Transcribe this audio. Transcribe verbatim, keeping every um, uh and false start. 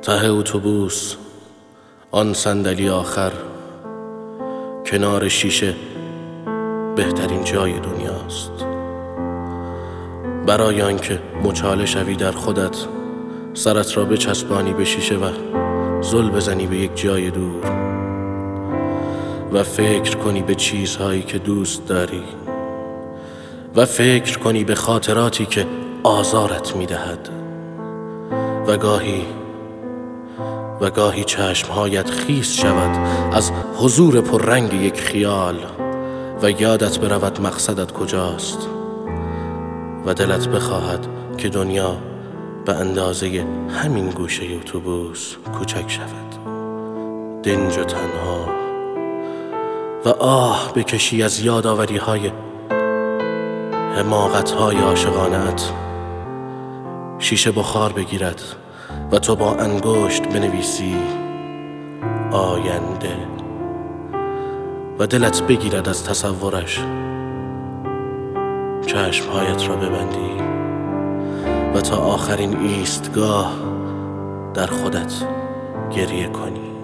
ته اتوبوس، آن صندلی آخر، کنار شیشه بهترین جای دنیاست. برای آنکه مچاله شوی در خودت، سرت را بچسبانی به شیشه و زل بزنی به یک جای دور و فکر کنی به چیزهایی که دوست داری و فکر کنی به خاطراتی که آزارت میدهد و گاهی و گاهی چشمهایت خیس شود از حضور پررنگ یک خیال و یادت برود مقصدت کجاست و دلت بخواهد که دنیا به اندازه همین گوشه اتوبوس کوچک شود، دنج و تنها، و آه بکشی از یادآوری های حماقت های عاشقانه‌ات. شیشه بخار بگیرد و تو با انگشت بنویسی آینده و دلت بگیرد از تصورش. چشمهایت را ببندی و تا آخرین ایستگاه در خودت گریه کنی.